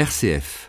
RCF.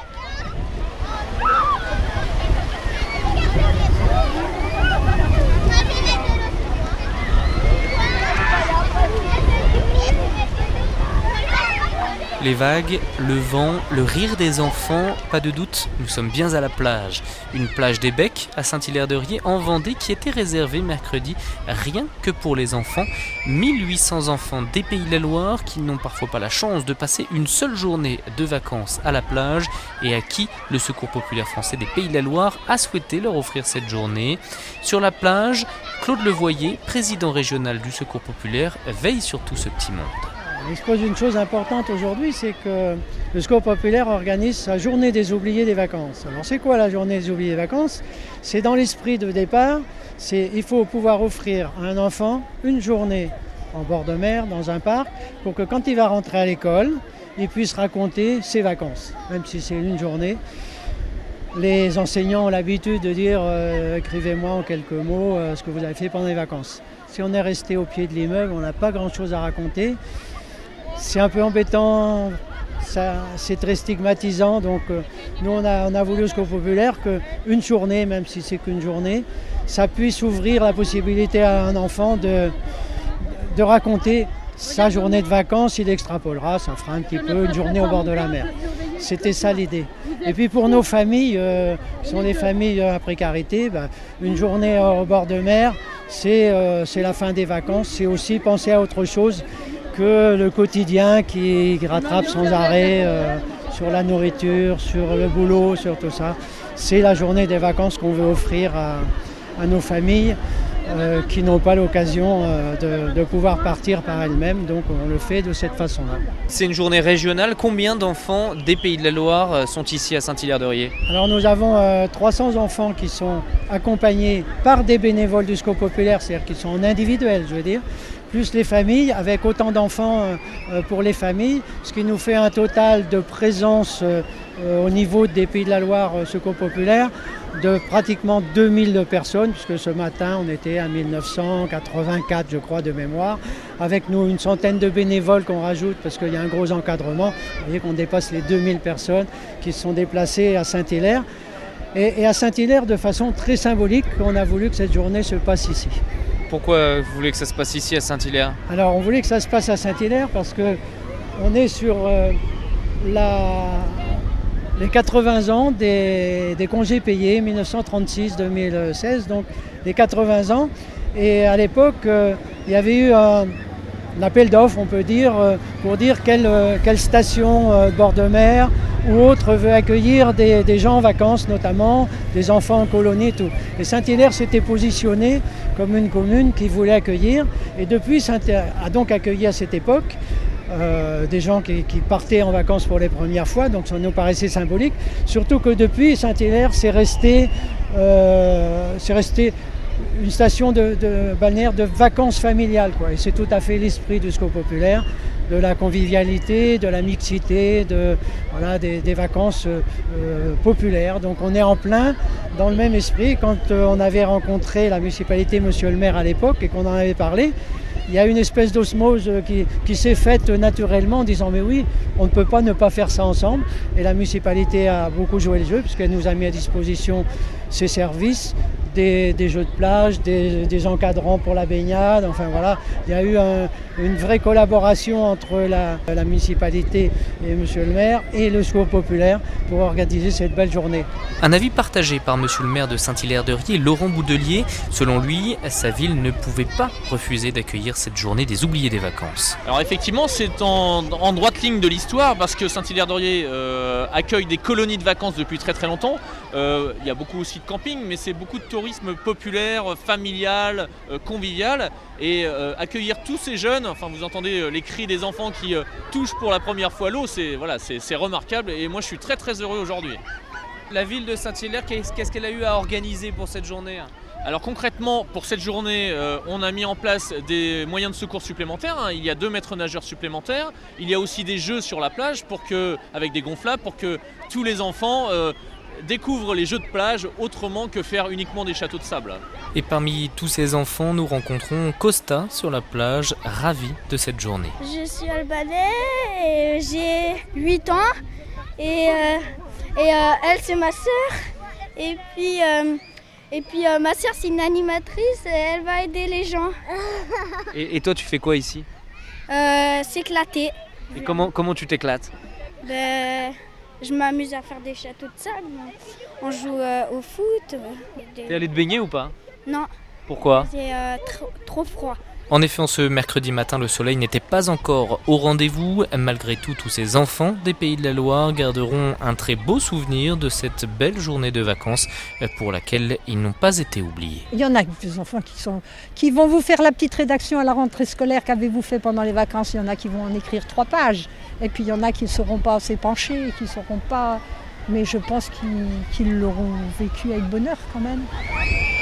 Les vagues, le vent, le rire des enfants, pas de doute, nous sommes bien à la plage. Une plage des Becs à Saint-Hilaire-de-Riez en Vendée qui était réservée mercredi rien que pour les enfants. 1800 enfants des Pays de la Loire qui n'ont parfois pas la chance de passer une seule journée de vacances à la plage et à qui le Secours populaire français des Pays de la Loire a souhaité leur offrir cette journée. Sur la plage, Claude Levoyer, président régional du Secours populaire, veille sur tout ce petit monde. Il se pose une chose importante aujourd'hui, c'est que le Secours populaire organise sa journée des oubliés des vacances. Alors c'est quoi la journée des oubliés des vacances ? C'est dans l'esprit de départ, il faut pouvoir offrir à un enfant une journée en bord de mer, dans un parc, pour que quand il va rentrer à l'école, il puisse raconter ses vacances, même si c'est une journée. Les enseignants ont l'habitude de dire écrivez-moi en quelques mots ce que vous avez fait pendant les vacances. Si on est resté au pied de l'immeuble, on n'a pas grand-chose à raconter. C'est un peu embêtant, c'est très stigmatisant, donc nous on a voulu au Secours populaire qu'une journée, même si c'est qu'une journée, ça puisse ouvrir la possibilité à un enfant de raconter sa journée de vacances, il extrapolera, ça fera un petit peu une journée au bord de la mer. C'était ça l'idée. Et puis pour nos familles, qui sont des familles à précarité, une journée au bord de mer, c'est la fin des vacances, c'est aussi penser à autre chose que le quotidien qui rattrape sans arrêt sur la nourriture, sur le boulot, sur tout ça. C'est la journée des vacances qu'on veut offrir à nos familles qui n'ont pas l'occasion de pouvoir partir par elles-mêmes. Donc on le fait de cette façon-là. C'est une journée régionale. Combien d'enfants des Pays de la Loire sont ici à Saint-Hilaire-de-Riez ? Alors nous avons 300 enfants qui sont accompagnés par des bénévoles du Secours populaire, c'est-à-dire qui sont en individuel, je veux dire, plus les familles, avec autant d'enfants pour les familles, ce qui nous fait un total de présence au niveau des Pays de la Loire Secours populaire de pratiquement 2000 personnes, puisque ce matin on était à 1984 je crois de mémoire, avec nous une centaine de bénévoles qu'on rajoute parce qu'il y a un gros encadrement. Vous voyez qu'on dépasse les 2000 personnes qui se sont déplacées à Saint-Hilaire. Et à Saint-Hilaire, de façon très symbolique, on a voulu que cette journée se passe ici. Pourquoi vous voulez que ça se passe ici à Saint-Hilaire ? Alors on voulait que ça se passe à Saint-Hilaire parce qu'on est sur les 80 ans des congés payés, 1936-2016, donc les 80 ans. Et à l'époque, il y avait eu un appel d'offres, on peut dire, pour dire quelle station bord de mer ou autre veut accueillir des gens en vacances, notamment des enfants en colonie et tout. Et Saint-Hilaire s'était positionné comme une commune qui voulait accueillir. Et depuis, Saint-Hilaire a donc accueilli à cette époque des gens qui partaient en vacances pour les premières fois, donc ça nous paraissait symbolique. Surtout que depuis, Saint-Hilaire, c'est resté une station de balnéaire de vacances familiales, quoi. Et c'est tout à fait l'esprit du Secours populaire, de la convivialité, de la mixité, des vacances populaires. Donc on est en plein dans le même esprit. Quand on avait rencontré la municipalité, monsieur le maire à l'époque, et qu'on en avait parlé, il y a une espèce d'osmose qui s'est faite naturellement en disant mais oui, on ne peut pas ne pas faire ça ensemble. Et la municipalité a beaucoup joué le jeu puisqu'elle nous a mis à disposition ses services, des jeux de plage, des encadrants pour la baignade, enfin voilà. Il y a eu une vraie collaboration entre la municipalité et monsieur le maire et le Secours populaire pour organiser cette belle journée. Un avis partagé par monsieur le maire de Saint-Hilaire-de-Riez, Laurent Boudelier. Selon lui, sa ville ne pouvait pas refuser d'accueillir cette journée des oubliés des vacances. Alors effectivement, c'est en droite ligne de l'histoire parce que Saint-Hilaire-de-Riez accueille des colonies de vacances depuis très très longtemps. Il y a beaucoup aussi de camping, mais c'est beaucoup de tourisme populaire, familial, convivial. Et accueillir tous ces jeunes, enfin vous entendez les cris des enfants qui touchent pour la première fois l'eau, c'est remarquable et moi je suis très très heureux aujourd'hui. La ville de Saint-Hilaire, qu'est-ce qu'elle a eu à organiser pour cette journée ? Alors concrètement, pour cette journée, on a mis en place des moyens de secours supplémentaires. Il y a 2 maîtres nageurs supplémentaires. Il y a aussi des jeux sur la plage avec des gonflables pour que tous les enfants découvrent les jeux de plage autrement que faire uniquement des châteaux de sable. Et parmi tous ces enfants, nous rencontrons Costa sur la plage, ravi de cette journée. Je suis albanais et j'ai 8 ans Et elle, c'est ma sœur. Et puis ma sœur, c'est une animatrice et elle va aider les gens. Et toi, tu fais quoi ici? S'éclater. Et comment tu t'éclates? Je m'amuse à faire des châteaux de sable. On joue au foot. T'es allé te baigner ou pas? Non, Pourquoi? c'est trop froid. En effet, en ce mercredi matin, le soleil n'était pas encore au rendez-vous. Malgré tout, tous ces enfants des Pays de la Loire garderont un très beau souvenir de cette belle journée de vacances pour laquelle ils n'ont pas été oubliés. Il y en a des enfants qui vont vous faire la petite rédaction à la rentrée scolaire qu'avez-vous fait pendant les vacances. Il y en a qui vont en écrire 3 pages. Et puis il y en a qui ne seront pas s'épancher, qui ne sauront pas... Mais je pense qu'ils l'auront vécu avec bonheur quand même.